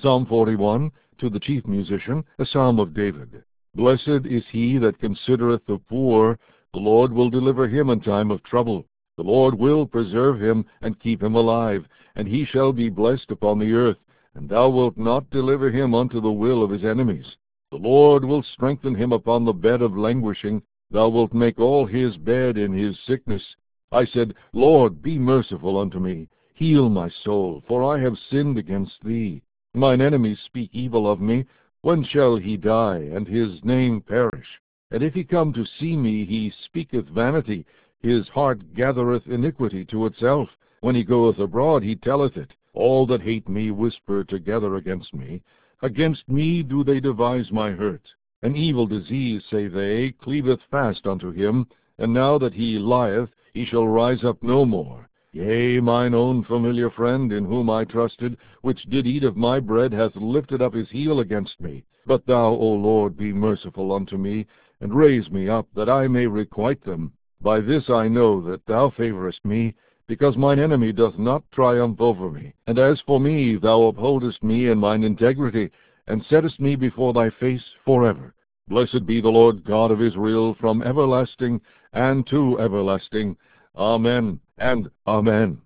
Psalm 41, to the chief musician, a psalm of David. Blessed is he that considereth the poor. The Lord will deliver him in time of trouble. The Lord will preserve him, and keep him alive, and he shall be blessed upon the earth, and thou wilt not deliver him unto the will of his enemies. The Lord will strengthen him upon the bed of languishing. Thou wilt make all his bed in his sickness. I said, Lord, be merciful unto me. Heal my soul, for I have sinned against thee. Mine enemies speak evil of me. When shall he die, and his name perish? And if he come to see me, he speaketh vanity. His heart gathereth iniquity to itself. When he goeth abroad, he telleth it. All that hate me whisper together against me. Against me do they devise my hurt. An evil disease, say they, cleaveth fast unto him, and now that he lieth, he shall rise up no more. Yea, mine own familiar friend, in whom I trusted, which did eat of my bread, hath lifted up his heel against me. But thou, O Lord, be merciful unto me, and raise me up, that I may requite them. By this I know that thou favorest me, because mine enemy doth not triumph over me. And as for me, thou upholdest me in mine integrity, and settest me before thy face forever. Blessed be the Lord God of Israel from everlasting and to everlasting. Amen and Amen.